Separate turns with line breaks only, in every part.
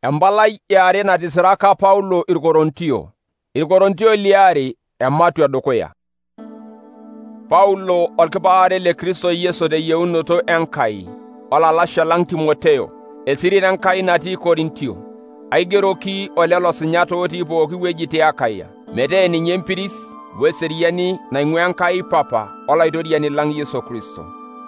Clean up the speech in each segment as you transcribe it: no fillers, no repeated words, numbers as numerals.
Embalai eare natisiraka Paulo Irkorontio liare ematua dukuya. Paulo olkipaare le Kristo Yesu teyieunoto Enkai olalashe lang Timoteo esirin Enkai natii Korintio aigeroki olelo sinyat otii pooki wueji te Akaya metaa ninye empiris weseriani naing'ua Enkai Papa olaitoriani lang Yesu Kristo.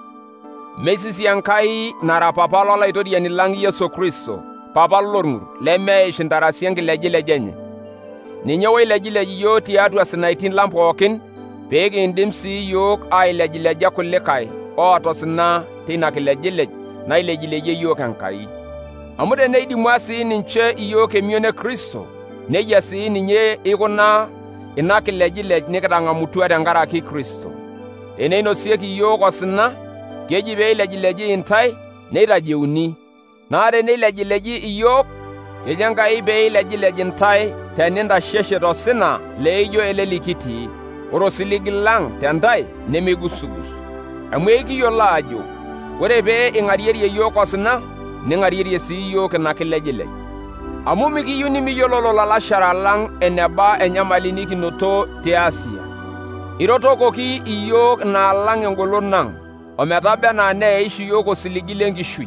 Meisisi Enkai nara Papa lolaitoriani lang Yesu Kristo Papa lorng'ur lemeish intarasi enkilejilej enye. Ninye oilejilej iyiok tiatua sinaitin lang pookin peekindim sii iyiok ailejileja kulikae oota osina teina kilejilej nailejileyie iyiok Enkai. Amu teneidimua sii ninche iyiok emion e Kristo, nejia sii ninye ikuna ina kilejilej nikitang'amutua tenkaraki Kristo. Teneinosieki iyiok osina, keji peilejileji intai neitajeuni. Naa teneilejileji iyiok, keji Enkai peilejilej intai tenintasheshe tosina leijo ele likitii. Ore osiligi lang tentai nemeigusugus. Amu ekiyiolo ajo ore pee ing'arierie iyiok osina, ning'arierie sii iyiok ina kilejilej. Amu mikiyieu nimiyiololo lalashara lang eneba enyamali nikinoto te Asia. Irotokoki iyiok naalang engolon nang, ometaba enaa neish iyiok osiligi lenkishui.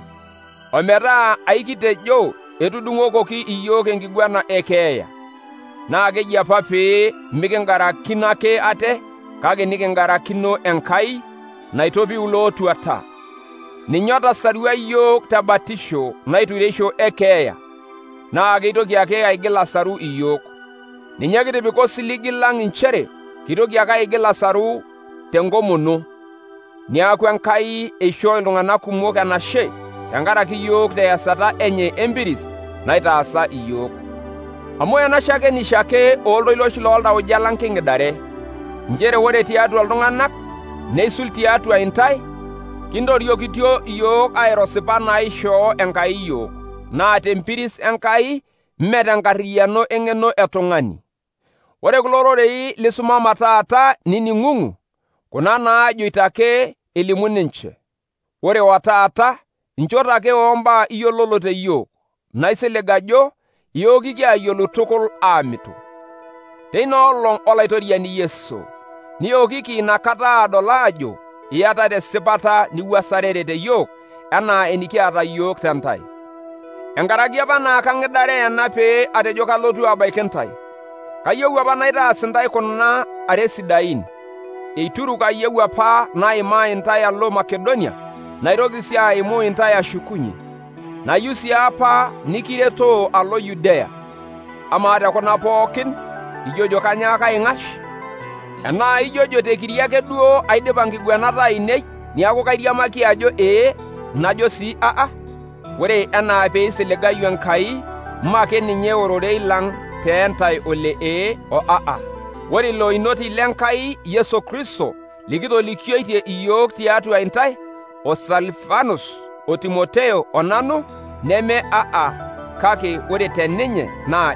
Ometaa aikitejo etudung'okoki iyiok enkiguana ekeeya. Naa keji apa pee mikingarakino ake ate, kake nikingarakino Enkai naitopiu lootuata. Ninye otasarua iyiok te batisho naitureisho ekeeya, naa keitoki ake aigil asaru iyiok. Ninye kitipika osiligi lang inchere kitoki ake aigil asaru tenkomono. Niaku Enkai eishoo iltung'anak kumok enashe tenkaraki iyiok teasata enye empiris naitaasa iyiok. Amu enashakenisho ake ooltoiloshi looltauja lang king'idare, inchere ore tiatua iltung'anak neisul tiatua intai, kintoriokitio iyiok airo sipat naishoo Enkai iyiok, naa tempiris Enkai mee tenkarriyiano eng'eno etung'ani. Ore kulo rorei lisumama taata nining'ung'u, kuna naajoito ake elimu ninche. Ore wataata inchot ake oombaa iyiololo te iyiok, naisilig ajo iyiok kiayiolo tukul aamitu. Teina olong olaitoriani Yesu, niokiki inakata adol ajo iyata tesipata niwuasarere te iyiok enaa enikiata iyiok tentai. Enkaraki apa naa kang'idare ena pee atejo kalotu abaiki ntai. Kayieu apa naitaas intai kuna are sidain. Eituruk ayieu apa naimaa intai alo Makedonia, naitoki sii aimu intai ashukunye. Nayieu sii apa nikiretoo alo Yudea. Amaa tekuna pookin, ijojo kanyaaka aing'ash? Enaa ijojo tekiri ake duo aidipa nkiguanat ainei, niaku kairiamaki ajo najo sii aa? Ore enaa peisiligayu Enkai, make ninye ororei lang teentai ole o aa. Ore ilo inoti lenkai Yesu Kristo likitolikioitie iyiok tiatua intai, o Silvanus, o Timoteo, o nanu, neme aa, kake ore teninye naa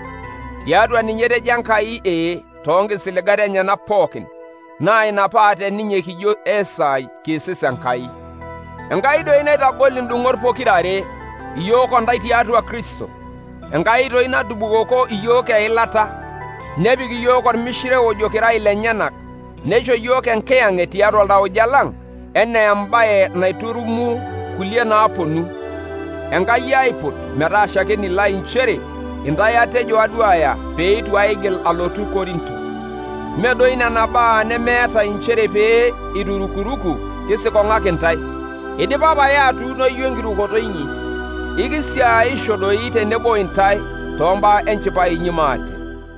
Tiatua ninye etejo Enkai toonkisiligat enyenak pookin, naa ina paa teninye kijo esaai kiisis Enkai. Enkai doi naitagol indung'ot pokirare, iyiok ontai tiatua Kristo. Enkai doi natubukoko iyiok eilata, nepik iyiok ormishire ojo kira ilenyenak, neisho iyiok enkiyang'et tiatua iltauja lang, enaa embaye naiturumu kulie naaponu. Enkai aiput metaa shakeni lai inchere intai atejo aduaya peitu aigil alotu Korinto. Medoi nena baa nemeeta inchere pee iturukuruku kisikong'aki intai. Idipa pae atuuno iyiok enkirukoto inyi, ikisiaisho doi tenebo intai toombaa enchipai inyi maate.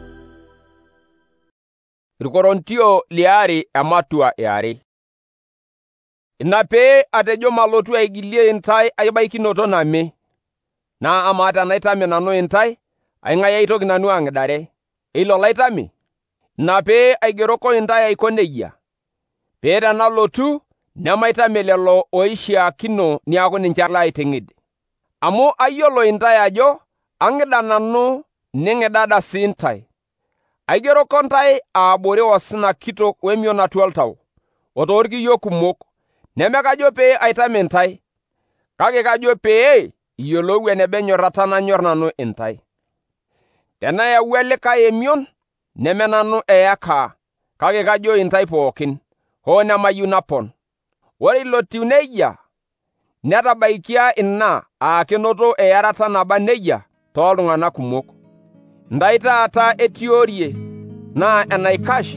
Irkorontio liare ematua eare. Ina pee atejo malotu aigilie intai aibaikinoto name. Naa amaa tenaitame nanu intai, aing'ae aitoki nanu ang'idare? Eilo laitame? Ina pee aigeroko intai aiko nejia, pee tenalotu nemaitame lelo oishiakino niaku ninche laiteng'id. Amu ayiolo intai ajo ang'ida nanu ning'idada sii intai. Aigeroko intai aabore osina kitok wemion atua oltau, otoorkiyo kumok, neme kajo pee aitame intai, kake kajo pee iyiolou eneba enyorrata nanyorr nanu intai. Tenayau likae emion, neme nanu eyakaa, kake kajo intai pookin, hoo nemayieu napon. Ore ilo tiu nejia, netabaikia ina kenoto earata naba nejia tooltung'anak kumok. Intai taata etiorie naa enaikash,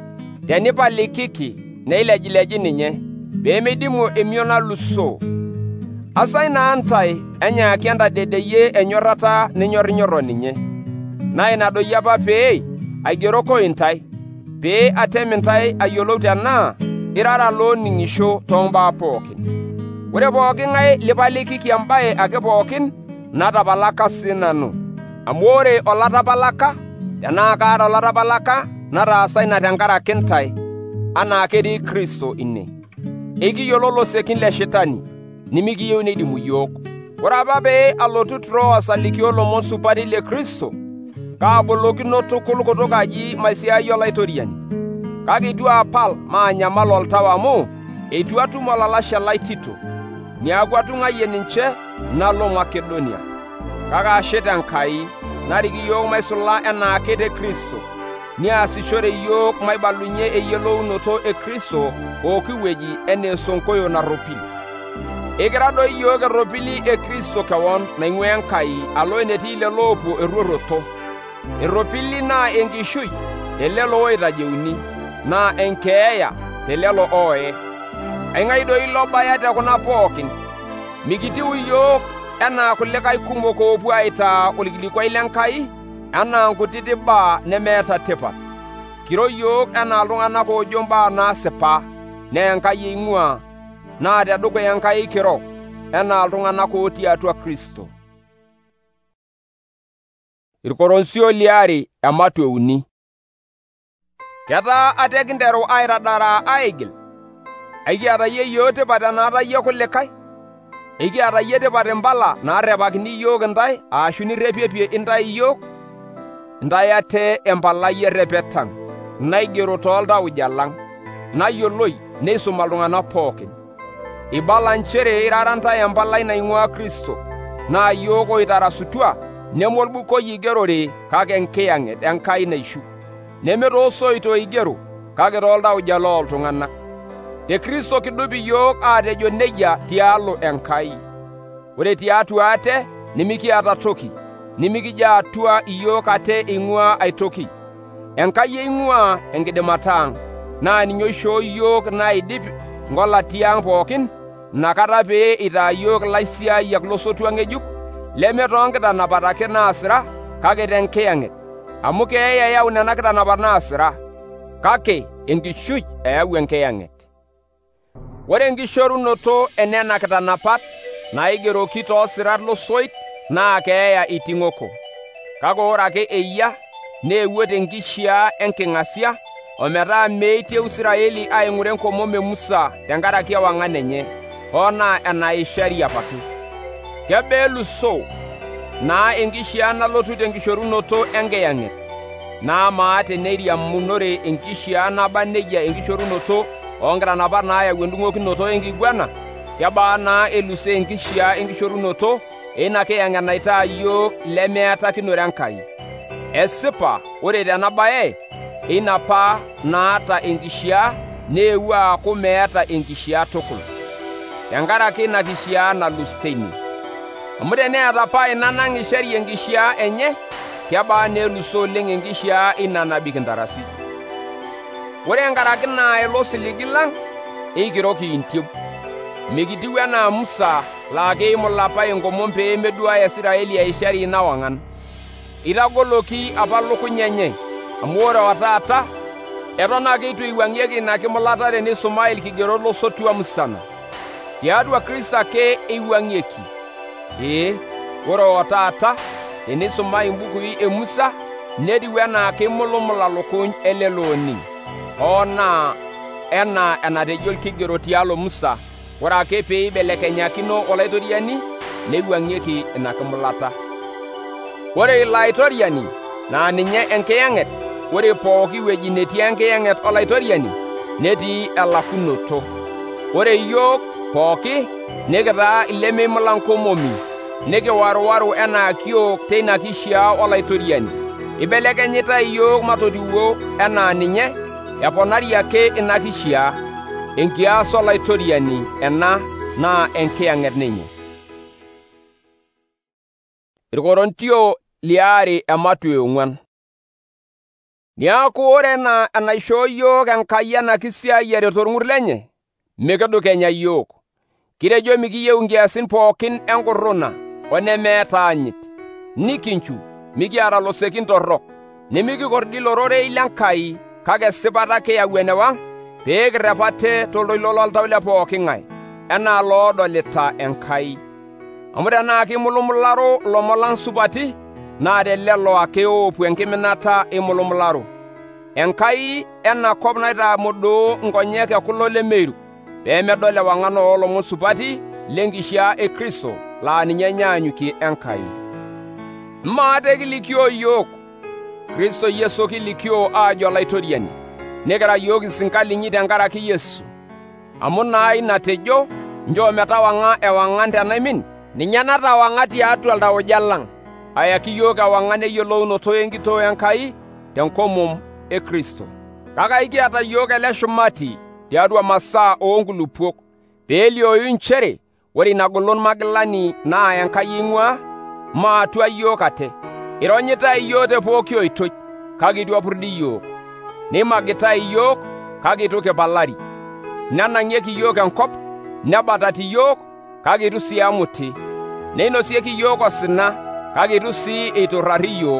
tenipalikiki neilejileji ninye, peemeidimu emion alusoo. Asai naa ntai enyaaki entadedeyie enyorrata ninyorrinyorro ninye. Naa ina doi apa pee aigeroko intai, pee atem intai ayiolou tenaa irara looning'isho toombaa pookin. Ore pooking'ae lipalikiki embaye ake pookin, natapalaka sinanu. Amu ore olatapalaka, tenaa kaata olatapalaka, nataasa ina tenkaraki ntai, anaa ketii Kristo ine. Ekiyiolo losekin le Shetani, nimikiyieu neidimu yiok. Ore apa pee alotu Troas alikio lomon supati le Kristo, kaabolokino tukul kutokaji maisiai olaitoriani. Kake itu apal maanyamal oltau amu eitu atum olalashe lai Tito, niaku atung'ayie ninche nalo Makedonia. Kake ashe Enkai nariki yiok maisula enaake te Kristo, niasishore yiok maibalunye eyiolounoto e Kristo pooki wueji enaa esonkoyo narropil. Ekira doi yiok erropili e Kristo kewon naing'ua Enkai alo enetii lelo oopuo erruoroto. Erropili naa enkishui telelo oitajeuni, naa enkeeya telelo ooye. Aing'ai doi lobaya tekuna pookin? Mikitiu yiok enaa kulikae kumok oopuo aitaa orkilikuai lenkai, enaa nkutiti baa nemeeta tipat. Kiro yiok enaa iltung'anak oojo mbaa naasipa, naa Enkai eing'ua, naa tedukuya Enkai kiro, enaa iltung'anak otii atua Kristo. Irkoronsio liare ematua 3. Ketaa ate kinteru aitadaraa aigil? Aikiata yie yiok tipat enaata yie kulikae? Ekiata yie tipat impala naarrepakini yiok intai ashu nirrepiepie intai yiok? Intai ate empalai errepetang' naigero tooltauja lang', nayioloi neisuma iltung'anak pookin. Ibala nchere irara ntai empalai naing'ua Kristo, naa yiok oitarasutua neme orbukoi igerore kake enkiyang'et Enkai naishu. Neme toosoito igero, kake tooltauja looltung'anak. Te Kristo kidup yiok aatejo nejia tialo Enkai. Ore tiatua ate nimikiata toki, nimikijo atua yiok ate eing'ua aitoki. Enkai eing'ua enkidimata ang', naa ninye oishoo yiok naidip nkolatiang' pookin, nakata pee itaa yiok laisiayiak losotua ng'ejuk, leme toonkitanapat ake naasira, kake tenkiyang'et. Amu keeya eyau nena kitanapat naasira, kake enkishui eyau enkiyang'et. Ore enkishorunoto enena kitanapat naigeroki toosirat losoit naa keeya iting'oko. Kake ore ake eyia neewuo tenkishiaa enking'asia, ometaa meitieu Israeli aing'ure enkomom e Musa tenkaraki ewang'an enye, hoo naa enaishari apake. Kebaa elusoo naa enkishiaa nalotu tenkishorunoto enkiyang'et, naa maa teneiriamunore enkishiaa naba nejia enkishorunoto oonkitanapat naayau endung'okinoto enkiguana, kebaa naa elusoo enkishiaa enkishorunoto eina kiyang'et naitaa yiok lemeetakinore Enkai. Esipa ore tena baye eina apa naata enkishiaa neewuo aaku meeta enkishiaa tukul, tenkaraki ina kishiaa nalus teine. Amu teneeta apa ina nang'ishari enkishiaa enye, kebaa neelusoo oleng' enkishiaa ina nabik intarasi. Ore enkaraki naa elo siligi lang' eikiroki intieu. Mikitiu enaa Musa laa keimula apa enkomom pee meduaya Israeli eishari ina wang'an. Itagoloki apa lukuny enye, amu ore otaata eton ake itu eiwang'ieki ina kimulata teneisuma ilkigerot losotua musana. Tiatua Kristo ake eiwang'ieki. Ore otaata teneisuma imbukui e Musa netiu enaa keimulumula lukuny elelo oning'. Hoo naa enaa enatejo ilkigerot tialo Musa, ore ake pee eibelekenyakino olaitoriani neiwang'ieki ina kimulata. Ore ilo aitoriani naa ninye enkiyang'et, ore pooki wueji netii enkiyang'et olaitoriani netii elakunoto. Ore yiok pooki nikitaa ilemeimula nkomomi, nikiwaruwaru enaa kiok teina kishaa olaitoriani, ibelekenyita iyiok matotiwuo enaa ninye, eponari ake ina kishaa. Enkias olaitoriani ena naa enkiyang'et ninye. Irkorontio liare ematua 4. Niaku ore enaa enaishoo yiok Enkai ena kisiayiare torng'ur lenye, mikidukenya yiok. Kitejo mikiyieu nkiasin pookin enkurruna onemeeta anyit, nikinchu mikiata losekin torrok, nimikikordi lororei lenkai, kake sipata kiyau enewang' pee kirep ate toltoilo loltau le pooking'ae enaa loodolita Enkai. Amu tenaa kimulumularo lomon lang' supati, naa telelo ake oopuo enkiminata imulumularo. Enkai ena kop naitamodoo nkonyek ekulo lemeru, pee medol ewang'an oolomon supati lenkishaa e Kristo laa ninye enyaanyukie Enkai. Maate kilikio yiok Kristo Yesu kilikio aajo olaitoriani, nikira yiok isinkaling'i tenkaraki Yesu. Amu naa ina tejo, njoo metawang'a ewang'an tenaimin, ninye natawang'a tiatua iltauja lang', ayaki yiok ewang'an eyiolounoto enkitoo Enkai tenkomom e Kristo. Kake kiata yiok ele shumati tiatua masaa oonkulupuok, peelioyu nchere ore ina golon magilani naa Enkai eing'ua, maatua yiok ate. Ironyitai yiok te pooki oitoi, kake itu epurdi yiok. Nimagitai yiok, kake itu kipalari. Nenang'ieki yiok enkop, nebatati yiok, kake itu sii emuti. Neinosieki yiok osina, kake itu sii eiturrari yiok.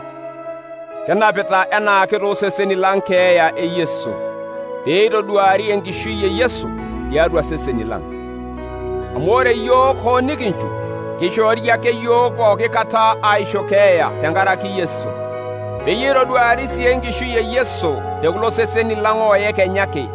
Kinapita enaake tooseseni lang' keeya e Yesu, pee itoduari enkishui e Yesu tiatua seseni lang'. Amu ore yiok hoo nikinchu, kishoori ake yiok pooki kata aisho keeya tenkaraki Yesu, peyie itoduari sii enkishui e Yesu tekulo seseni lang' ooyekenyaki.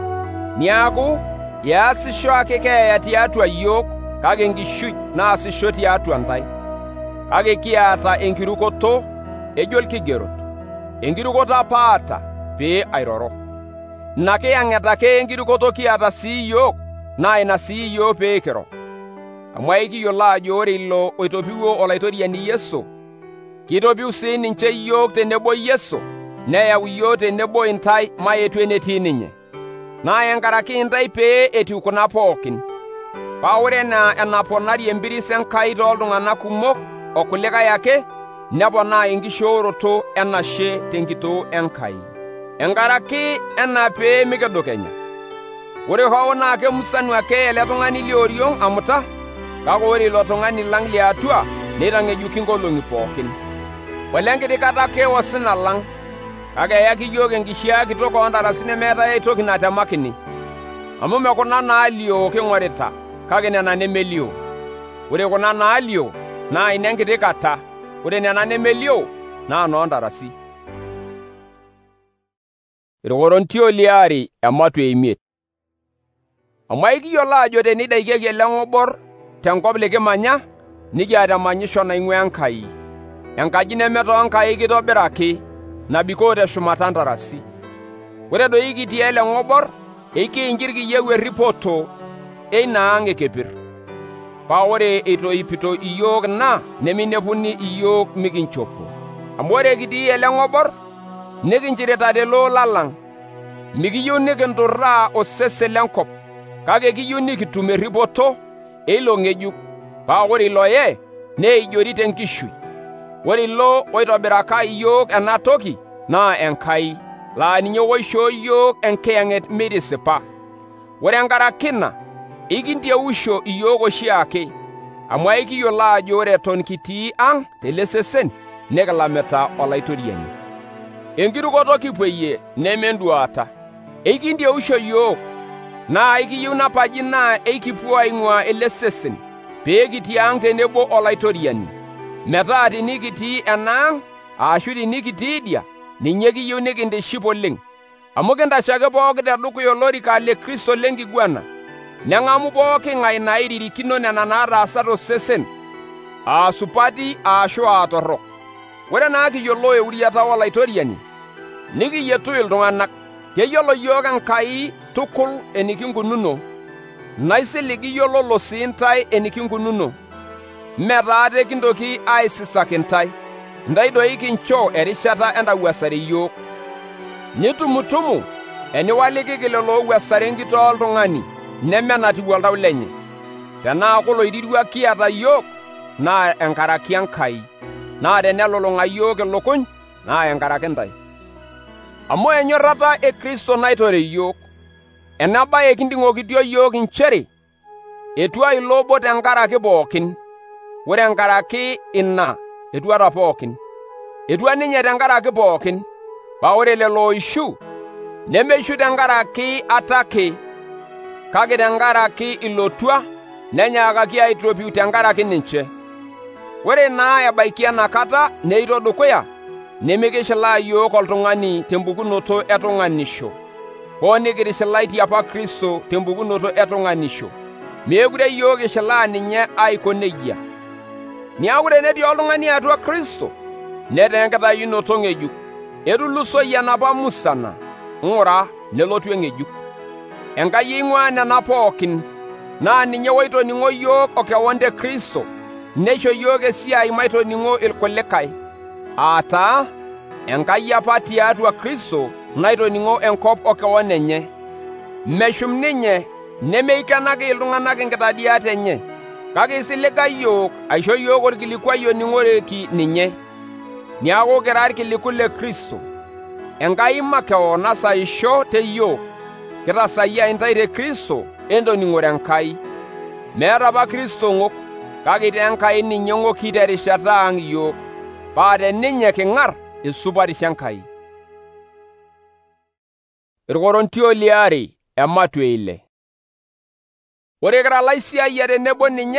Niaku easisho ake keeya tiatua yiok, kake enkishui naasisho tiatua ntae. Kake kiata enkirukoto, ejo ilkigerot, enkirukoto apaata pee airoro. Ina kiyang'et ake enkirukoto kiata sii yiok, naa ina sii yiok pee kiro. Amu aikiyiolo ajo ore ilo oitopiwuo olaitoriani Yesu, kitopiu sii ninche yiok tenebo Yesu, neyau yiok tenebo intae maetu enetii ninye. Naa enkaraki intae pee etiu kuna pookin, paa ore enaa enaponari empiris Enkai tooltung'anak kumok okulikae ake, neponaa enkishooroto enashe tenkitoo Enkai. Enkaraki ena pee mikidukenya. Ore hoo naa kemusanu ake ele tung'ani lioriong' amuta, kake ore ilo tung'ani lang' liatua neitang'ejuki nkolong'i pookin. Olenkiti kata ake osina lang', kake eyaki yiok enkishaa kitok oontarasi nemeetai ai toki natemakini. Amu mee kuna naalio king'orita, kake nena nemelio. Ore kuna naalio naa inenkiti kata, ore nena nemelio naa noontarasi. Irkorontio liare ematua 5. Amu aikiyiolo ajo teneidakieki ele ng'obor tenkop likimanya, nikiata emanyisho naing'ua Enkai, enkaji nemetoonkai kitobiraki, nabikoo teshumata ntarasi. Ore doi kitii ele ng'obor, ekiinjir kiyieu erripoto eina ang' ekepir, paa ore eitoipito iyiok ina neminepuni iyiok mikinchopo. Amu ore kitii ele ng'obor, nikinchirita teloola lang', mikiyieu nikinturraa osesen lenkop, kake kiyieu nikitum erripoto eilo ng'ejuk, paa ore ilo ye neijori tenkishui. Ore ilo oitobiraka iyiok ena toki naa Enkai, laa ninye oishoo yiok enkiyang'et mitisipa. Ore enkaraki ina, ikintiausho iyiok oshiake, amu aikiyiolo ajo ore eton kitii ang' tele sesen, nikilamita olaitoriani. Enkirukoto kipweyie nemenduata, eikintiausho yiok, naa ikiyieu napaji naa eikipuo aing'ua ele sesen, pee kitii ang' tenebo olaitoriani, metaa tinikitii ena ang' ashu tinikitii idia, ninye kiyieu nikintiship oleng'. Amu kintashake pooki tedukuya olorika le Kristo lenkiguana, neng'amu pooking'ae nairirikino nena naataasa tosesen, aasupati ashu aatorrok. Ore naa kiyiolo euriata olaitoriani, nikiyietu iltung'anak, keyiolo yiok Enkai tukul enikinkununo, naisilig iyiololo sii ntae enikinkununo. metaa kintoki aisisaki intai, intai doi kincho erishata entawuasare iyiok. Nitumutumu eniwalikiki lelo owuasare enkitoo oltung'ani nemenatiu oltau lenye. Tenaaku loirirua kiata iyiok naa enkaraki Enkai, naa tenelulung'a iyiok ilukuny naa enkaraki intai. Amu enyorrata e Kristo naitore iyiok. Ena baye kinding'okitio iyiok inchere etua ilo obo tenkaraki pookin. Ore enkaraki ina etuata pookin. Etua ninye tenkaraki pookin, paa ore lelo oishu nemeishu tenkaraki atake, kake tenkaraki ilotua nenyaakaki aitopiu tenkaraki ninche. Ore naa ebaiki enakata neito dukuya, nemikishilaa iyiok oltung'ani tempukunoto etung'anisho, hoo nikitishilai tiapa Kristo tempukunoto etung'anisho, meekure iyiok ishilaa ninye aiko nejia. Niaku tenetii oltung'ani atua Kristo, netaa enkitayunoto ng'ejuk. Etulusoyie enapa musana, ng'ura nelotu eng'ejuk. Enkai eing'ua nena pookin, naa ninye oitoning'o iyiok okewon te Kristo, neisho iyiok esiai maitoning'o irkulikae. Aataa, Enkai apa tiatua Kristo naitoning'o enkop okewon enye. Meshum ninye nemeikenaki iltung'anak inkitadiat enye, kake isiliga iyiok aisho iyiok orkilikwai oning'oreki ninye. Niaku kira irkiliku le Kristo. Enkai makewon nasaisho te iyiok, kitasayia intai te Kristo entoning'ore Enkai. Meeta apa Kristo ng'ok, kake itaa Enkai ninye ng'oki terishata ang' iyiok, paa teninye king'ar esupatisho Enkai. Irkorontio liare ematua 6. Ore kira laisiayia tenebo ninye,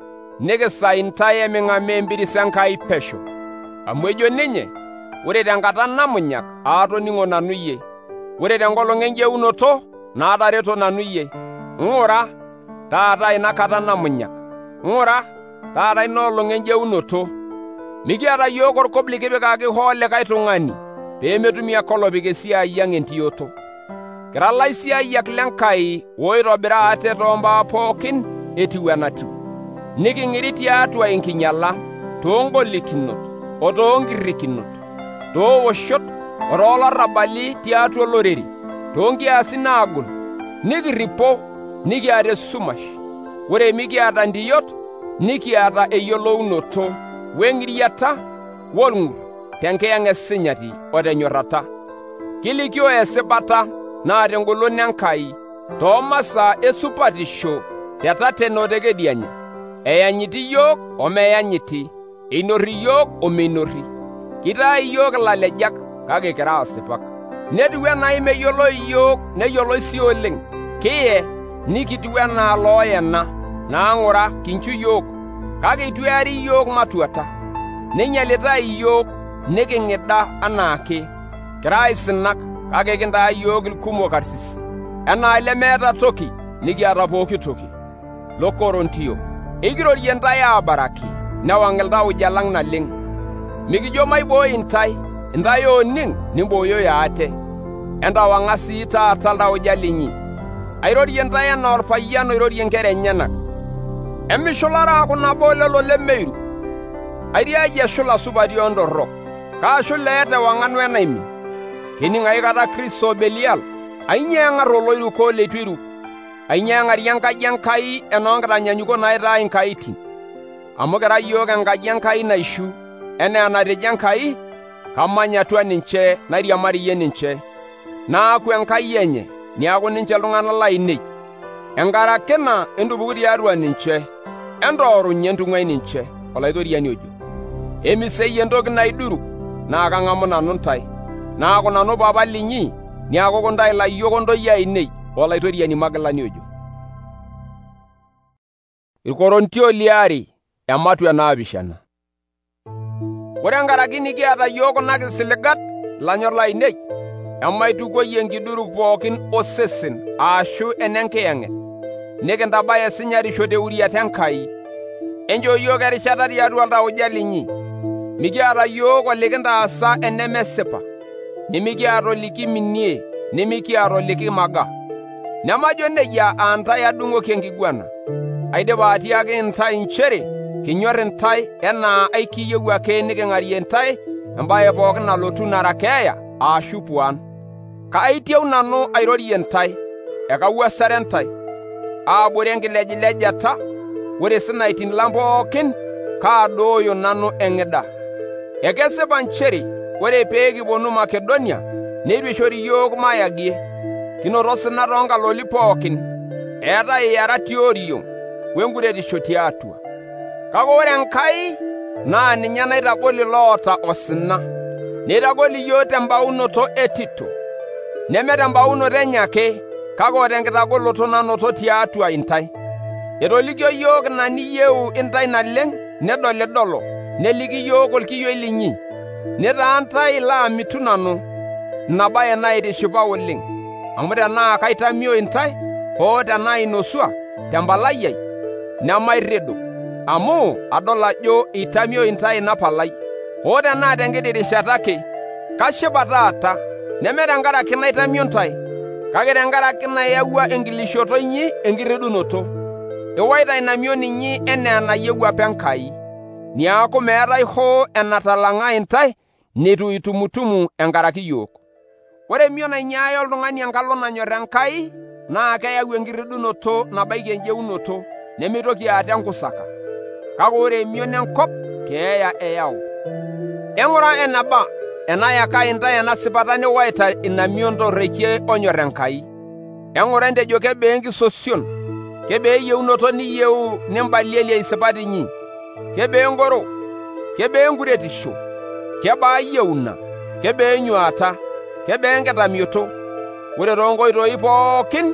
nikisai intai eming'amaa empiris Enkai pesho. Amu ejo ninye, ore tenkata namunyak aatoning'o nanu iyie, ore tenkolong enjeunoto naatareto nanu iyie. Ng'ura, taata inakata namunyak, ng'ura, taata inoolong enjeunoto. Mikiata iyiok orkop likipikaki hoo likae tung'ani, peemetumi ake olopik esiai ang' entioto. Kira laisiayiak leNkai oitobira ate toombaa pookin etiu enatiu. Niking'iri tiatua enkinyala, toongolikinot, o toonkirrikinot, toowoshot, o toolarrabali tiatua olorere, toonkiasin naagol, nikirripo, nikiata esumash. Ore mikiata ndiyot, nikiata eyiolounoto, weng'iriata, wolng'ur, tenkiyang' esinyati o tenyorrata. Kilikio esipata naa tengolon Enkai, toomasaa esupatisho tetateno tekedianye. Eyanyiti iyiok omeyanyiti, einorri iyiok omeinorri. Kitaa iyiok ilalejak, kake kira asipak. Netiu enaa imeyioloi iyiok neyioloi sii oleng. Kiye nikitiu enaa looyena, naang'ura kinchu iyiok, kake itu eari iyiok matuata. Neinyalitai iyiok, niking'ida anaake. Kira aisinak, kake kintaa iyiok ilkumok karsisi. Enaa lemeeta toki, nikiata pooki toki. Lokorontio, ikirorie intai aabaraki, newang' iltauja lang' naleng'. Mikijo maibooi intai ooning' nimbooyoyo ate. Entawang'a sii taata iltauja linyi. Airorie intai enaa orpayian oirorie inkera enyenak. Emishulare aaku nabo lelo lemeiru. Airiaji eshula supati ondorrok, kaashula eeta ewang'an wenaimin. Kining' aikata Kristo Belial, ainyo eng'ar oloiruko leitu iruk, ainyo eng'arie enkaji Enkai enoonkitanyanyukot naitaa inkaitin. Amu kira iyiok enkaji Enkai naishu, enaa enatejo Enkai, kamany atua ninche nairiamarie ninche. Naaku Enkai enye, niaku ninche iltung'anak lainei. Enkaraki ina entupuku tiatua ninche, entoorunye entung'uai ninche, olaitoriani ojo. Emiseyie entoki naiduruk, naa kang'amu nanu ntai. Naaku nanu papa linyi, niaku kuntai layiok ontoyie ainei, olaitoriani Magilani ojo. Irkorontio liare ematua 7. Ore enkaraki nikiata yiok kuna kisiligat, lanyor lainei, emaitukuoi enkiduruk pookin osesen aashu enenkiyang'et, nikintabaya esinyatisho teuriata Enkai. Enchoo yiok erishata tiatua iltauja linyi. Mikiata yiok olikintaasa enemesipa, nimikiata olikiminie, nimikiata olikimaga. Nemajo nejia aantai adung'oki enkiguana. Aidipa atiaki intai inchere kinyor intae enaa aikiyieu ake niking'arie intae embaye pookin nalotu nara keeya aashu puan. Kaitieu nanu airorie intae, ekawuasare intae, aabore enkilejilejata, ore sinaitin lang pookin kaadooyo nanu eng'ida. Ekesipa nchere ore pee kiponu Makedonia neitu ishori iyiok mayagie, kinoto sina toonkaloli pookin, eetae iara tioriong wenkuretisho tiatua. Kake ore Enkai naa ninye naitagol iloota osina, neitagol iyiok tembaunoto e Tito, neme tembaunoto enye ake, kake o tenkitagoloto nanoto tiatua intae. Etolikio iyiok ina niyieu intae naleng nedolidolo, neliki iyiok olkiyioi linyi, nitaa intae laamitu nanu. Ina baye naitishipa oleng, amu tenaa kaitamio intae hoo tenaa inosua tempalai ai, nemairredo, amu adol ajo itamio intae ina palai. Hoo tenaa tenkiti rishata ake, kashipa taata, neme tenkaraki naitamio intae, kake tenkaraki nayawua enkilishoto inyi enkirredunoto. Iwaita ina mion inyi enaa enayieu apa Enkai, niaku meetai hoo enatalang'a intae nitu itumutumu enkaraki iyiok. Ore mion nainyaaya oltung'ani enkalo nanyor Enkai naa keyau enkirredunoto nabaiki enjeunoto, nemeitoki aata enkusaka. Kake ore emion enkop keeya eyau. Eng'ura eneba enayaka intae ena sipata niwaita ina mion torreikie onyor Enkai. Eng'ura entejo kebee enkisosion, kebee eyieunoto niyieu nimbalielie isipat inyi, kebee engoro, kebee enkuretisho, kebaa yieuna, kebee enyuata, kebee enkitamioto. Ore toonkoitoi pookin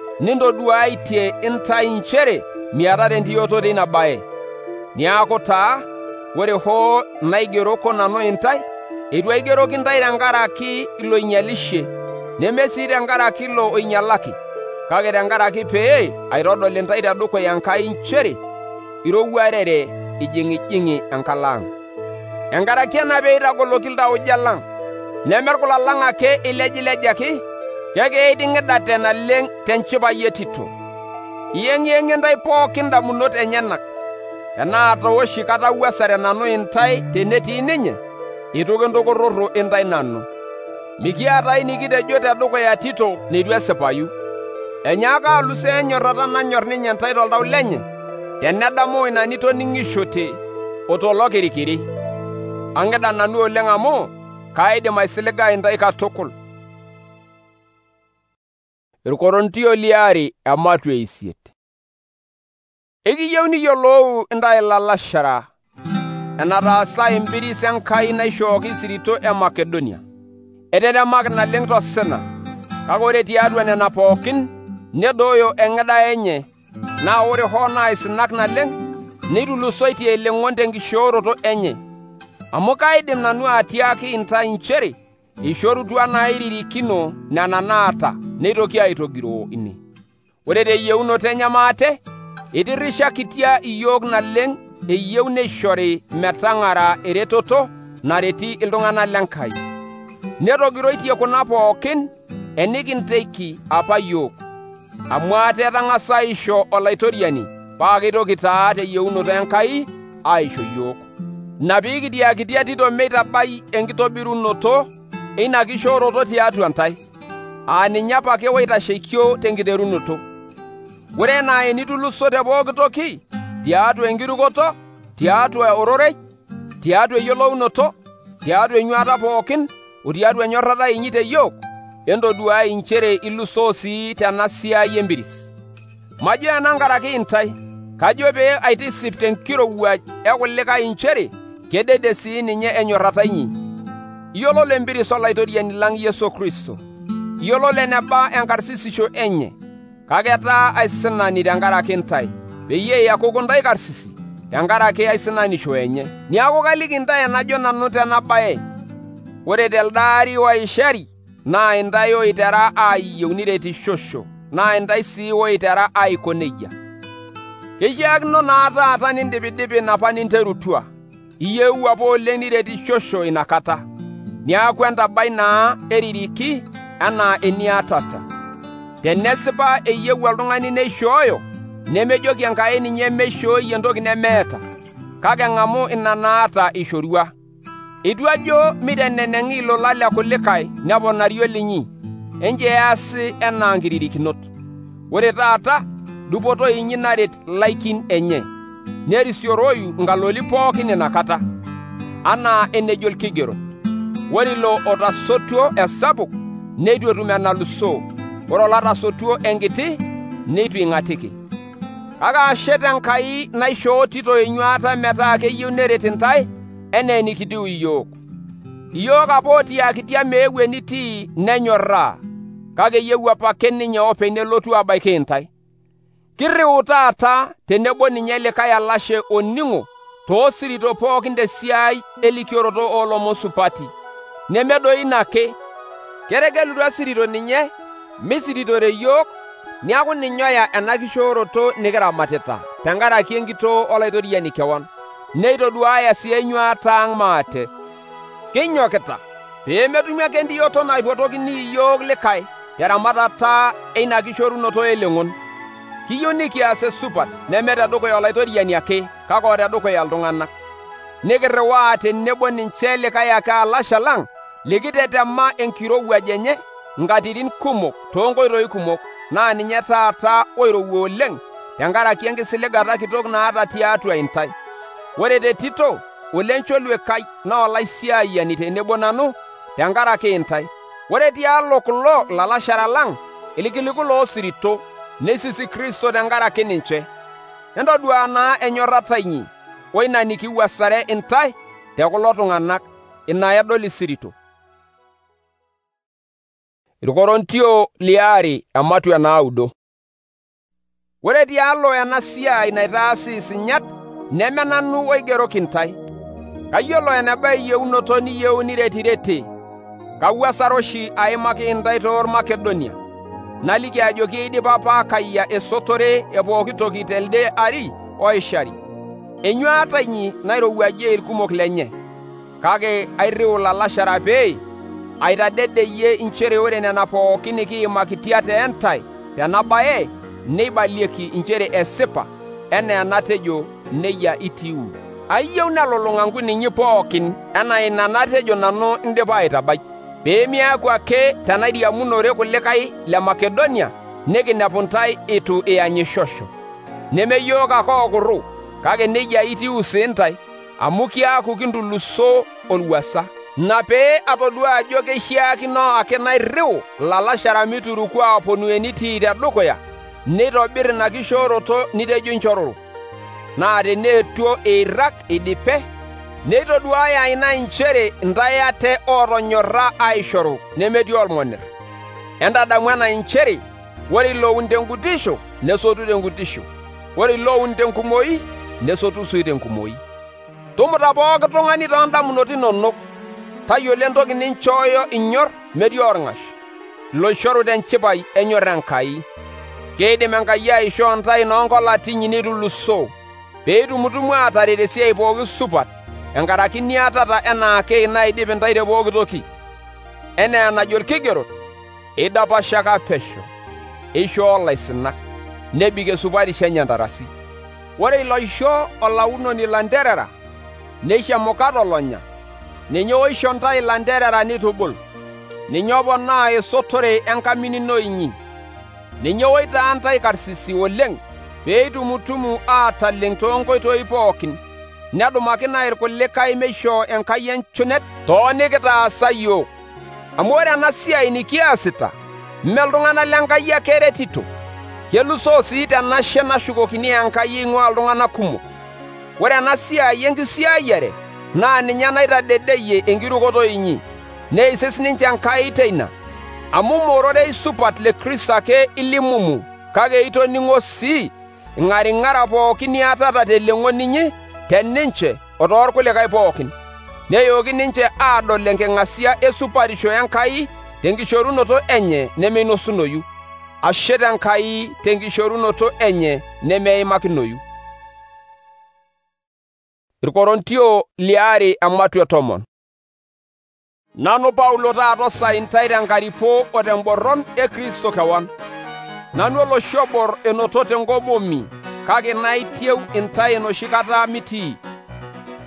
nintoduaitie intae nchere miatata entioto teina baye. Niaku taa, ore hoo naigeroko nanu intae, eitu aigeroki intae tenkaraki ilo inyalishe, neme sii tenkaraki ilo oinyalaki, kake tenkaraki pee aitodol intae tedukuya Enkai nchere irowuarere ijing'ijing'i enkalaang'. Enkaraki ena pee eitagoloki iltauja lang, neme irkula lang ake ilejilejaki, kake eiting'idate naleng tenchipai e Tito. Iyeng'iyeng'ie intae pookin indamunot enyenak. Tenaa tooshi katawuasare nanu intae tenetii ninye, itu kintukurruru intae nanu. Mikiatai nikitejo tedukuya Tito neitu esipayu. Enyaaka alus enyorrata nanyor ninye intae toltau lenye, tenedamu ina nitoning'ishote otolokirikiri. Ang'ida nanu oleng amu kaidim aisiliga intae katukul. Irkorontio liare ematua isiet. Ekiyieu niyiolou intae ilalashara enataasa empiris Enkai naishooki sirito e Makedonia. Etetemaki naleng tosina, kake ore tiatua nena pookin nedooyo eng'ida enye, naa ore hoo naa isinak naleng, neitulusoitie eleng'on tenkishooroto enye. Amu kaidim nanu atiaki intae nchere eishorutua nairirikino nena naata neitoki aitogiroo ine. Ore teyieunoto enye maate, itirrishakitia iyiok naleng eyieu neishori metang'ara eretoto nareti iltung'anak l'Enkai. Netogiroitie kuna pookin enikinteiki apa yiok, amu ate etang'asa aisho olaitoriani paa keitoki taa teyieunoto Enkai aisho yiok. Ina piikitiakitia Tito meitabai enkitobirunoto eina kishooroto tiatua ntae, aa ninye apake oitasheikio tenkiterunoto. Ore enaa enitulusote pooki toki, tiatua enkirukoto, tiatua ororei, tiatua eyiolounoto, tiatua enyuata pookin, o tiatua enyorrata inyi teyiok, entoduai nchere ilusoo sii tena siai empiris. Majo ena nkaraki intae, kajo pee aitisip tenkirowuaj ekulikae nchere kedede sii ninye enyorrata inyi. Iyiololo empiris olaitoriani lang Yesu Kristo, iyiololo eneba enkarsisisho enye, kake etaa aisinani tenkaraki intae, peyie iakuku intae karsisi tenkaraki aisinanisho enye. Niaku kaliki intae enajo nanu tena baye. Ore telde ari oishari naa intae oitera aayieu niretishosho, naa intae sii oitera aiko nejia. Keishaakino naa taata nindipidipi napa ninterutua, iyieu apa oleng niretishosho inakata. Niaku entabai naa eririki enaa eniatata. Tenesipa eyieu oltung'ani neishooyo, nemejoki Enkai ninye meishooyie entoki nemeeta, kake ng'amu ina naata ishorua. Etu ajo miteneneng'i ilola le kulikae neponari olinyi, enche easi enaa nkiririkinot. Ore taata dupoto inyi naret laikin enye, nerisioroyu nkaloli pookin inakata, anaa enejo Olkigerot. Ore ilo otasotuo esapuk neitu etum enalusoo, ore olatasotuo enkiti neitu ing'atiki. Kake ashet Enkai naishoo Tito enyuata metaa keyieu neret intae enaa enikitiu iyiok. Iyiok apa otiakitia meeu enitii nenyorraa, kake eyieu apake ninye openy nelotu abaiki intae. Kirriu taata tenebo ninye likae alashe oning'o toosirito pookin tesiai elikioroto oolomon supati, nemedoi ina ake. Ketegelutua sirito ninye misiritore iyiok, niaku ninye oya ena kishooroto nikiramatita tenkaraki enkitoo olaitoriani kewon, neitoduaya sii enyuata ang' maate. Kinyokita pee metumi ake entioto naipotokini iyiok likae teramatata eina kishorunoto eleng'on. Kiyieu nikias esupat neme tedukuya olaitoriani ake, kake o tedukuya iltung'anak. Nikirriwaa tenebo ninche likae ake alashe lang' likitetema enkirowuaj enye nkatitin kumok toonkoitoi kumok, naa ninye taata oirowua oleng' tenkaraki enkisiligata kitok naata tiatua intae. Ore te Tito olencholuekai naa olaisiayiani tenebo nanu tenkaraki intae. Ore tialo kulo lalashara lang' ilikiliku loosirito neisisi Kristo tenkaraki ninche. Entodua naa enyorrata inyi oina nikiwuasare intae te kulo tung'anak, ina edol isirito. Irkorontio liare ematua naudo. Ore tialo ena siai naitaasi isinyat neme nanu oigeroki intae. Kayiolo eneba eyieunoto niyieu niretirete. Kawuasare oshi aimaki intae toormakedonia, naliki ajoki eidipa apa akayia esotore epooki toki telde ari oishari. Enyuata inyi nairowuajie irkumok lenye, kake airriu lalashara pee aitadedeyie inchere ore nena pookin nikiimakitia teentai tenabaye neibalieki inchere esipa enaa enatejo nejia itiu. Ayieu nelulung'a nkuninyi pookin enaa ina natejo nanu indipa aitabai, pee miaku ake tenairiamunore kulikae le Makedonia nikinepu ntae itu ianyishosho. Neme yiok ake okurru, kake nejia itiu siintae, amu kiaku kintulusoo olwuasa. Ina pee atodua ajo keishiakino ake nairriu lalashara mituruku aaponu enitii tedukuya, neitobirr ina kishooroto nitejo inchoruru. Naa teneetuo eirrak idipe, neitoduaya ina inchere intae ate ootonyorra aishoru nemetii olmonirr. Entadamu ena inchere ore iloun tenkutisho nesotu tenkutisho, ore iloun tenkumoi nesotu sii tenkumoi. Tumuta pooki tung'ani toondamunot inonok, tayiolo entoki ninchooyo inyorr metii orng'ash, loishoru tenchipai enyorr Enkai. Keidim Enkai aishoo ntae noonkolati nitulusoo, pee itumutumu aataret esiai pooki supat enkaraki niatata enaake naidip intae te pooki toki. Enaa enajo Olkigerot, eidapashaka pesho, eishoo ilaisinak, nebik esupatisho enye ntarasi. Ore iloisho olaunoni lanterera neisho emuka tolonya, ninye oisho ntae lanterera nitubul, ninye oponaa esotore enkaminino inyi, ninye oitaa ntae karsisi oleng' pee itumutumu aataleng' toonkoitoi pookin, nedumaki naae irkulikae meishoo Enkai enchunet toonikitaasa yiok. Amu ore ena siai nikiasita mme iltung'anak leNkai ake eretito, kelusoo sii tenashe nashukokini Enkai eing'ua iltung'anak kumok. Ore ena siai enkisiayiare naa ninye naitadedeyie enkirukoto inyi, neisis ninche Enkai teina, amu mororei supat le Kristo ake ilimumu, kake itoning'o sii ing'aring'ara pookin niatata teleng'on inyi teninche o toorkulikae pookin. Neyooki ninche aadol enking'asia esupatisho Enkai tenkishorunoto enye nemeinosunoyu, ashet Enkai tenkishorunoto enye nemeimakinoyu. Irkorontio liare ematua 10. Nanu Paulo taata osai ntae tenkaripo o temborron e Kristo kewon. Nanu oloshobor enoto tenkomomi, kake naitieu intae enoshi kata mitii.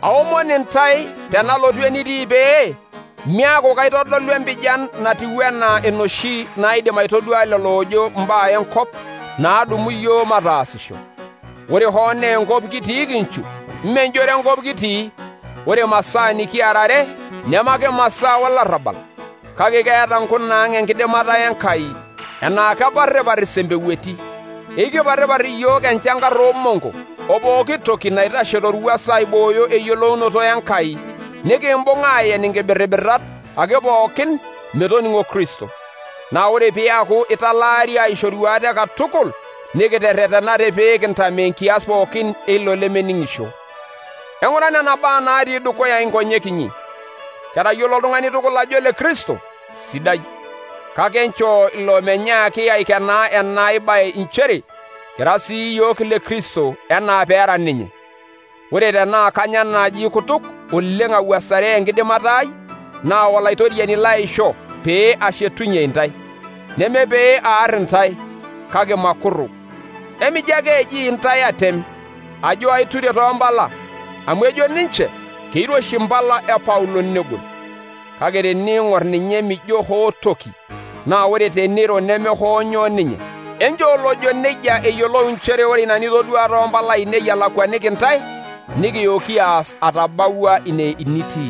aomon intai tenalotu enitii pee miaku kaitodolu empijan natiu enaa enoshi naidim aitodua lelo ojo mbaa enkop naadumu yiok mataasisho. Ore hoo naa enkop kitii kinchu, menjore enkop kitii. Ore masaa nikiarare nemake masaa olarrabal, kake keeta nkunaang' enkidimata Enkai enaa kebarribarri sembewueti. Ekibarribarri yiok enchankarr oomongo opooki toki naitashe torwuasa aibooyo eyiolounoto Enkai, nikimbung' aayen inkibirribirat ake pookin metoning'o Kristo. Naa ore piaku italaari aishoru ate katukul, nikiterretenate pee kintamaa enkias pookin eilo lemening'isho. Eng'ura nena baa naatii dukuya inkonyek inyi. Ketayiolo oltung'ani tukul ajo le Kristo sidai, kake nchoo ilo menyaaki aikenaa ena ibaye inchere kira sii yiok le Kristo enaa peera ninye. Ore tenaa kanya naaji kutuk oleng awuasare enkidimata ai, naa olaitoriani laisho pee ashetunye intai, neme pee aarr intai, kake makurru. Emijo ake eji intai atem ajo aiture toombala, amu ejo ninche keiroshi mbala e Paulo negol. Kake teniing'orr ninye mijo hoo toki, naa ore teniro neme hoo nyoo ninye. Enjo lojo nejia eyiolou nchere ore ina nitodua toombalai neyialakwaniki intai, nikiyooki aas atabaua ine initii.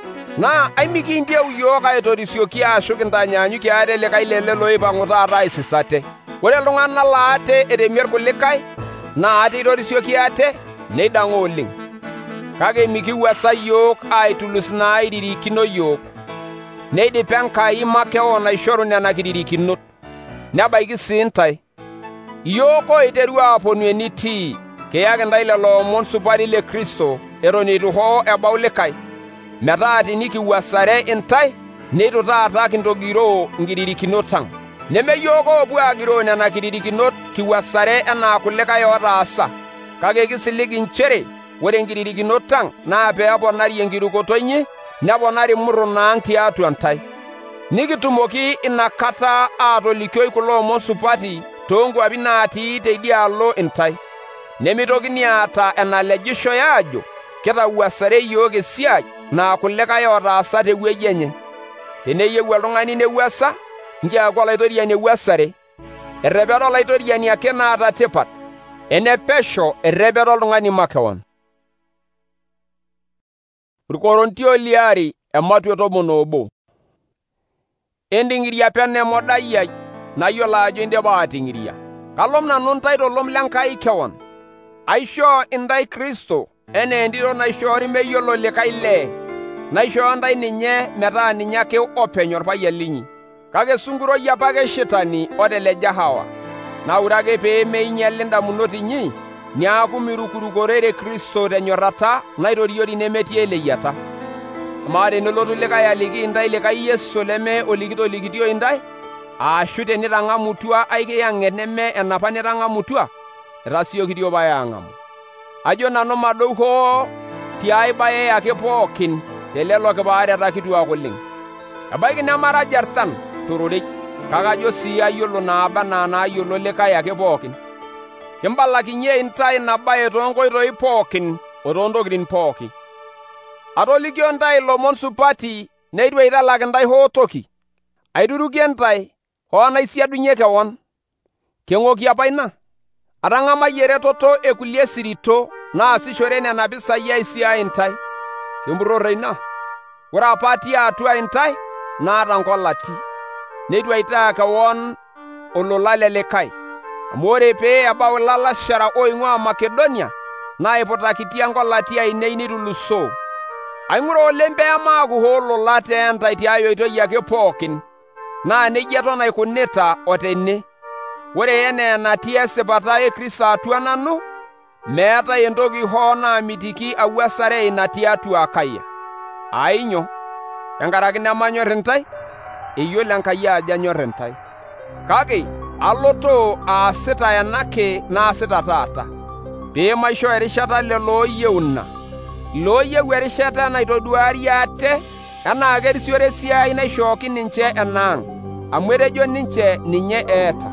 Naa aimikintieu yiok aitorisioki aashu kintanyaanyukie ate likae lele loipang'u taata aisisate. Ore iltung'anak laate etemi irkulikae, naa ate eitorisioki ate, neidang'o oleng. Kake mikiwuasa yiok aitulus nairirikino yiok. Neidip Enkai makeon aishoru nena kiririkinot, nebaiki sii intai. Yiok oiterua aaponu enitii, kiyaki intai lelo omon supati le Kristo eton eitu hoo ebau likae, metaa tenikiwuasare intai, neitu taata kintogiroo nkiririkinot ang'. Neme yiok oopuo agiroo nena kiririkinot kiwuasare enaa kulikae otaasa, kake kisiligi nchere ore nkiririkinot ang' naa peeponari enkirukoto inyi, neponari murrunaang' tiatua intai. Nikitumoki inakata aatolikioi kulo omon supati toonkwapi naatii teidialo intai. Nemitokini aata enalejishoe aajo kitawuasare yiok esiai naa kulikae otaasa tewueji enye. Teneyieu oltung'ani newuasa, nchaaku olaitoriani ewuasare, errepeto olaitoriani ake naata tipat, enepesho errepeto oltung'ani makeon. Irkorontio liare ematwe 11. Ending'iria pene modai ai, nayiolo ajo indipa ating'iria. Kalom nanu intai tolom lenkai keon, aishoo intai Kristo enaa entito naishoori meyiolo likae lee, naishoo intai ninye metaa ninye ake openy orpayian linyi. Kake sunguroi apake Shetani oteleja Hawa. Naure ake pee meinyali indamunot inyi, niaku mirukurukorere Kristo tenyorrata naitoriori nemetii eleyiata. Amaa tenelotu likae aliki intai likae Yesu leme olikitolikitio intai, aashu tenitang'amutua aikiyang'et neme enapa nitang'amutua, etasiokitia pae aang'amu. Ajo nanu madou hoo tiai baye ake pookin telelo kipaareta kituak oleng. Ebaiki nemara jartan tororei, kake ajo sii ayiolo naaba naa naayiolo likae ake pookin. Kimbalakinye intai ina baye toonkoitoi pookin o toontokitin pooki. Atolikio intai ilomon supati neitu eitalak intai hoo toki. Aiturukie intai hoo naisiadunye kewon. Keng'oki apa ina? Atang'amayie eretoto ekulie sirito naasishore nena pisai aisiai intai. Kempurrore ina? Ore apa tiatua intai naata nkolati, neitu aitaa kewon olola le likae. Amu ore pee ebau ilalashara oing'ua Makedonia, naiputakitia nkolati ainei nitulusoo. Aing'ura oleng pee maaku hoo olola teentai tiai oitoi ake pookin, naa nejia eton aikunita otene. Ore enaa enatii esipata e Kristo atua nanu, meetai entoki hoo naamitiki awuasare ina tiatua Akaya. Ainyo, enkaraki nemanyorr intai, eyiolo Enkai ajo anyorr intai. Kake alotoo aasita enake naasita taata, pee maisho erishata lelo ooyieu looyieu erishata naitoduari ate enaa kerisiore esiai naishooki ninche enaang', amu etejo ninche ninye eeta.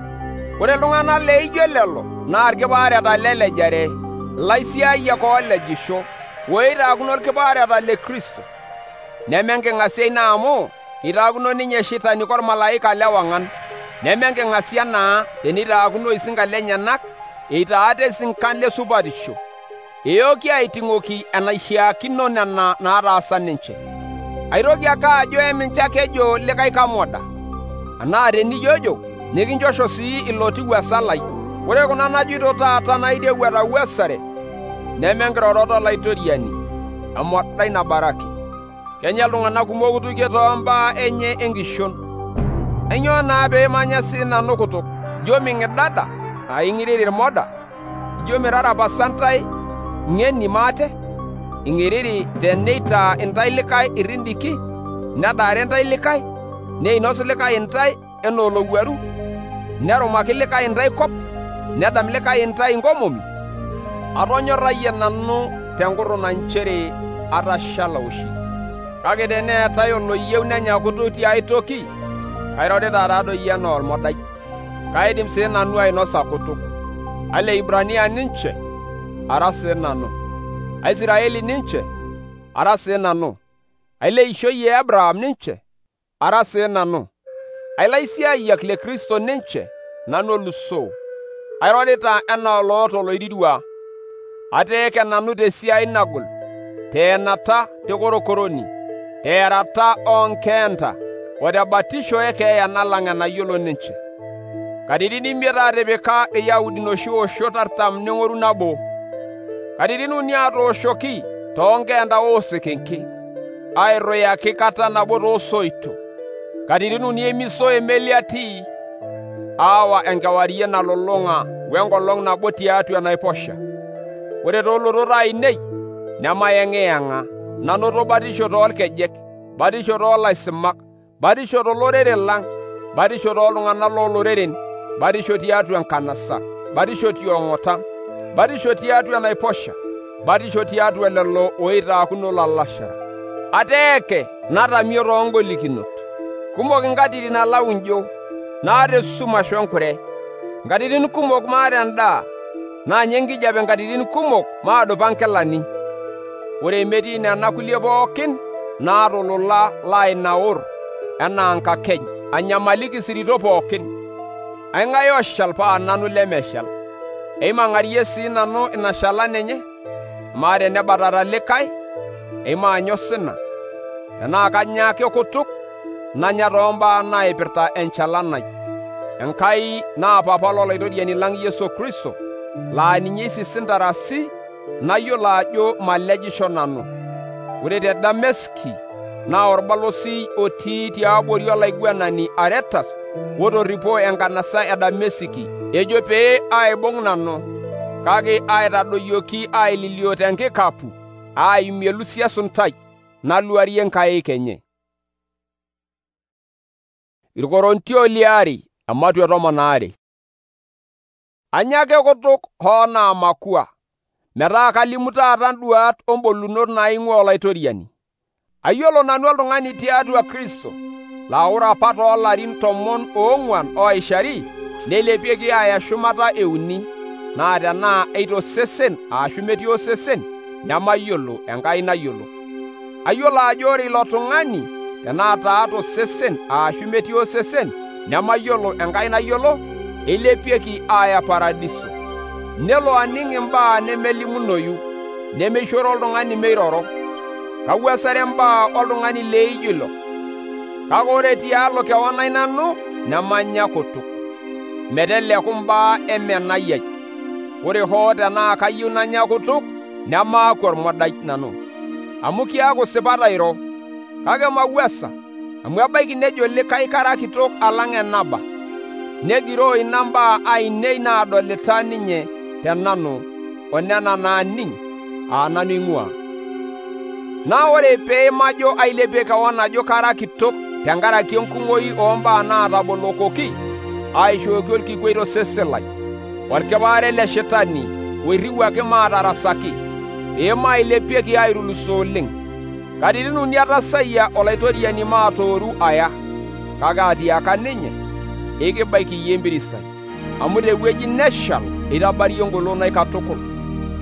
Ore iltung'anak leijo lelo naa irkipaareta lelejare, laisiayiak oolejisho, woitaakuno orkipaareta le Kristo, nemenking'asia ina amu kitaakuno ninye Shetani kormalaika lewang'an, nemenking'asia naa tenitaakuno isinkan lenyenak eitaate isinkan le supatisho, eyoki aiting'oki enaishiakino nena naataasa ninche. Aitoki ake ajo emincho ake ejo likae kamoda, anaa tenijojo nikinchosho sii ilotiu esalai. Ore kuna najoito taata naideu etawuasare nemenkirorot olaitoriani, emodai nabaraki. Kenya iltung'anak kumok kutukie toombaa enye enkishon. Ainyoo naa peemanya sii nanu kutuk, ijo ming'idada ing'iriri irmoda, ijo mirara pasantai ng'eni maate, ing'iriri teneitaa intai likae irrindiki, nedaare intai likae, neinos likae intai enaa olowuaru, nerumaki likae intai kop, nedam likae intai inkomomi. Atonyorrayie nanu tenkurruna nchere atashala oshi. Kake teneetai oloyieu nenya kutuk tiai toki, kairorita taadoi enaa ormodai. Kaidim sii nanu ainosa kutuk. Ale Ibrania ninche, ara sii nanu. Aisiraeli ninche, ara sii nanu. Ale ishoi e Abraham ninche, ara sii nanu. Ailaisiayiak le Kristo ninche, nanu olusoo. Airorita enaa oloota oloirirua. Ateeke nanu tesiai nagol, teenata tekorokoroni, teerata oonkeenta, o tebatisho ekeeya nalang' enayiolo ninche. Katitin 5 aatipika Irayahudi noshi osho 40 neng'oru nabo. Katitin 3 atooshoki toonkeenta oosekenke, airuyaki kata nabo toosoito. Katitin 3 emiso emeliatii, aawa enkewarie nalulung'a wenkolong' nabo tiatua enaiposha. Ore toolotot ainei nemayeng'iyeng'a, nanoto batisho toorkejek, batisho toolaisimak, batisho tolorere lang', batisho tooltung'anak looloreren, batisho tiatua enkanasa, batisho tiong'ota, batisho tiatua enaiposha, batisho tiatua lelo oitaakuno lalashara. Ateeke natamio toongolikinot. Kumok inkatitin alau injo, naata esumash wenkure, nkatitin kumok maata endaa, naanya enkijape nkatitin kumok maadupa nkilani. Ore metii nena kulie pookin naata olola lainaur enaa nkakeny, anyamaliki sirito pookin. Aing'ae oshal paa nanu lemeshal. Eimang'arie sii nanu ina shalan enye, maa tenebatata likae, eimaanya osina. Tenaa kanya ake kutuk, nanya toombaa naipirta enchalan ai. Enkai naa papa lolaitoriani lang' Yesu Kristo, laa ninye isisintarasi nayiolo ajo malejisho nanu. Ore te Dameski naa orbalosi otii tiabori olaiguanani Aretas wotorripo enkanasa e Dameski ejo pee aibung' nanu, kake aitadoyioki aililio tenkikapu, aimie Lusias ntai naluarie nkaik enye. Irkorontio liare amatua 12. Anya ake kutuk hoo naa makua, metaa kalimu taata nduat ombolunot naing'ua olaitoriani. Ayiolo nanu oltung'ani tiatua Kristo, laa ore apa toolarin 14 oishari neilepieki aya shumata 3, naa tenaa eitosesen aashu metii osesen, nemayiolo Enkai nayiolo. Ayiolo ajo ore ilo tung'ani tenaa taa tosesen aashu metii osesen, nemayiolo Enkai nayiolo, eilepieki aya paradiso. Nelo aning' imbaa nemelimunoyu, nemeishoro oltung'ani meiroro. Kawuasare mbaa oltung'ani leijo ilo. Kake ore tialo kewon ai nanu nemanya kutuk. Meteleku mbaa emenai ai. Ore hoo tenaa kayieu nanya kutuk, nemaaku ormodai nanu. Amu kiaku sipat airo, kake mawuasa, amu ebaiki nejo likae kara kitok alang' enaba. Negiroo ina mbaa ainei naadolita ninye tenanu, onena naaning' nanu ing'ua. Naa ore pee majo ailepie kewon ajo kara kitok tenkaraki enkumoi oombaa naatabolokoki, aishooki orkikwei tosesen lai, orkipaare le Shetani oirriwuaki maatarasaki, pee mailepieki airulusoo oleng'. Katitin 3 atasayia olaitoriani maatooru aya, kake atiaka ninye, ekibaiki iyie empirisai, amu tewueji neshal eitabarie engolon ai katukul.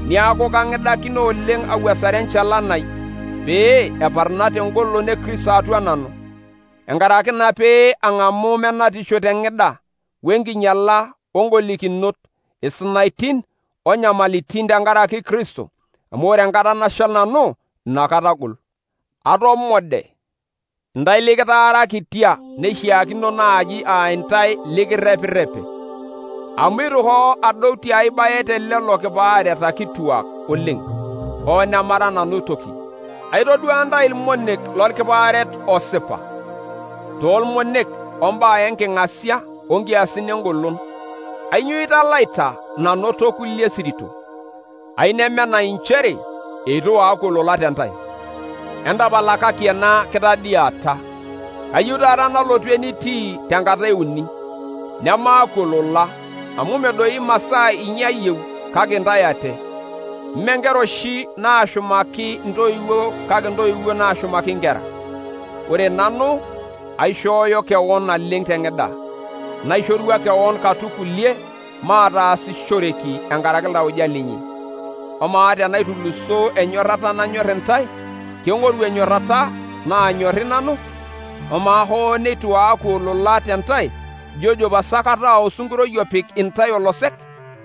niaku kang'idakino oleng awuasare enchalan ai pee eparna tengolon e Kristo atua nanu, enkaraki ina pee ang'amu menatisho teng'ida wenkinyala ongolikinot, isunaitin onyamalitin tenkaraki Kristo, amu ore enkata nashal nanu inakata agol. Atomode intae likitaarakitia neishiakino naaji intae likirepirepi, amu itu hoo adou tiai baye telelo kipaareta kituak oleng, hoo nemara nanu toki. Aitodua ntae ilmonek lolkipaaret osipa, toolmonek ombaa enking'asia onkiasin engolon. Ainyoo italaita nanoto kulie sirito? Ainemena inchere eitu aaku olola tentae. Entapalakaki ena kitadiata. Ayieu taata nalotu enitii tenkata euni, nemaaku olola, amu medoi masaa inyi ayieu kake ntae ate. Mme nkera oshi naashumaki intoiwuo kake intoiwuo naashumaki inkera. Ore nanu aishooyo kewon naleng teng'ida, naishorua kewon katukulie maataasishoreki enkaraki iltauja linyi. Omaa tenaituluso enyorrata nanyorr intae, keng'oru enyorrata naanyorri nanu? Omaa hoo neitu aaku olola tentae, jojo pasakata osunkuroi opik intae olosek?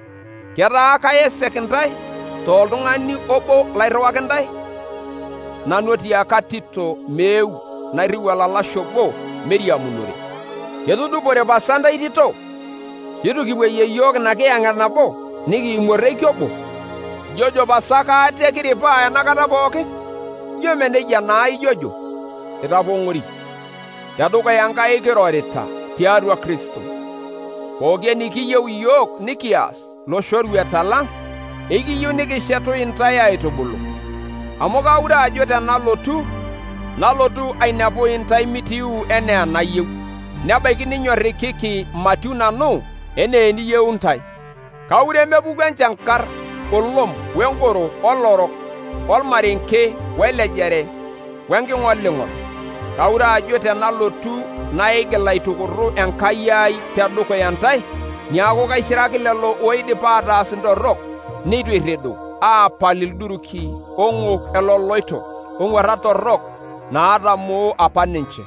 Ketaa kaesek intae toltung'ani obo lairriwaki ntae? Nanu otiaka Tito meeu nairriu olalashe obo meriamunore. Ketudupore pasa ntae Tito? Kitu kipuoyie yiok ina kiyang'et nabo nikiimorreiki obo? Jojo pasaka ate kiripaa enakata pooki? Ijo menejia naa ijojo? Itapong'ori. Tedukuya Enkai kirorita tiatua Kristo. Pooki nikiyieu yiok nikias loshorueta lang, ekiyieu nikishetu intae aitubulu. Amu kaure ajo nalotu ainepu intae mitiu enaa enayieu, nebaiki ninyorrikiki matiu nanu enaa eniyieu ntae. Kaure mepuku enchankar, olom, wengoro, olorok, olmarenke, welejere, wenking'oling'ol. Kaure ajo tenalotu naigil aitukurru Enkai ai tedukuya ntae, niaku kaishiraki lelo oidipa ataas intorrok neitu erredo aapal ilduruki ong'ok eloloito ong'uarrat torrok naatamoo apa ninche.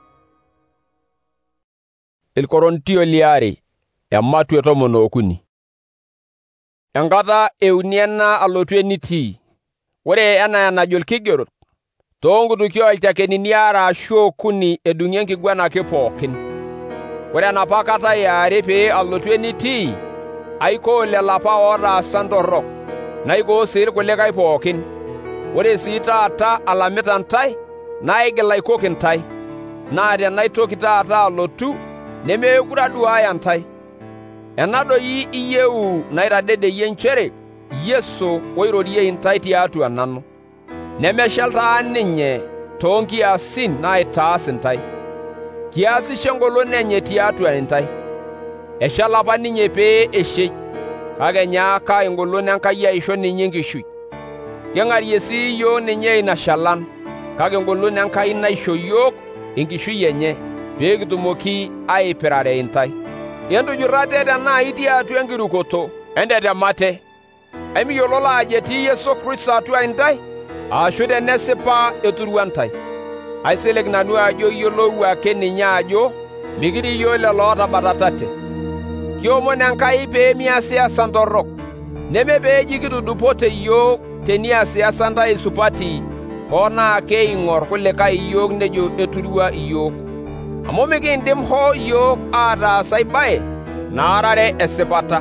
Ilkorontio liare Ematua 13. Enkata euni ena alotu enitii. Ore enaa enajo ilkigerot, toonkutukie olchakenini arashu okuni edung'i enkiguana ake pookin. Ore enapa kata eare pee alotu enitii, aikoo lelo apa ootaasa ntorrok, naikoo sii irkulikae pookin. Ore sii taata alamita ntae, naigil aikok intae. Naa tenaitoki taata alotu, nemeekure aduaya ntae. Ena doi iyieu naitadedeyie nchere Yesu oirorie intae tiatua nanu. Nemeshal taa ninye toonkiasin naitaas intae. Kiasisho engolon enye tiatua intae. Eshal apa ninye pee eshei, kake nyaaka engolon Enkai aisho ninye enkishui. Keng'arie sii yiok ninye ina shalan, kake engolon Enkai naisho yiok enkishui enye, pee kitumoki aipirare intae. Entujurrate tenaa itii atua enkirukoto entetemate. Emiyiololo ajo etii Yesu Kristo atua intae, ashu tenesipa eturua ntae. Aisilig nanu ajo iyiolou ake ninye ajo mikitii yiok lelo ootabatatate. Kiomon Enkai pee miasiasa ntorrok, neme peeji kitudupote yiok teniasiasa ntae supati hoo naa keing'orr kulikae yiok nejo eturua yiok. Amu mikiindim hoo yiok ataas ai baye naarare esipata,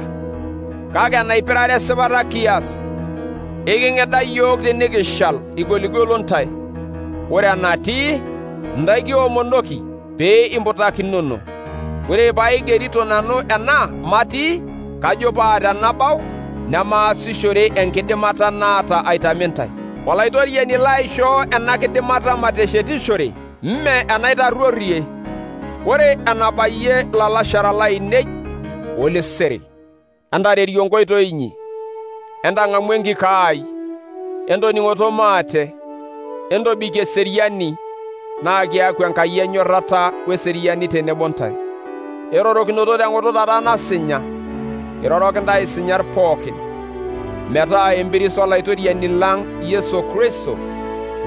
kake enaipirare esipata kias. Eking'ida yiok tenikishal igoligolo ntae. Ore enatii, ntae kiomonoki pee imputakinono. Ore paigerito nanu ena matii, kajo paa tenabau nemaasishore enkidimata naata aitame ntae. Olaitoriani laishoo ena kidimata mateshetishore, mme enaitarruorie. Ore enabayie lalashara lainei olesere, entarerio nkoitoi inyi, entang'amu enkikaai, entoning'oto maate, entobikie eseriani, naa kiaku Enkai enyorrata weseriani tenebo ntae. Erorokinoto tenkutuk taata nasinya, irorok ntae isinyat pookin. metaa empiris olaitoriani lang' Yesu Kristo,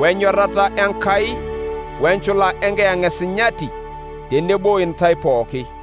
wenyorrata Enkai, wenchula enkiyang'esinyati tenebo intae pooki.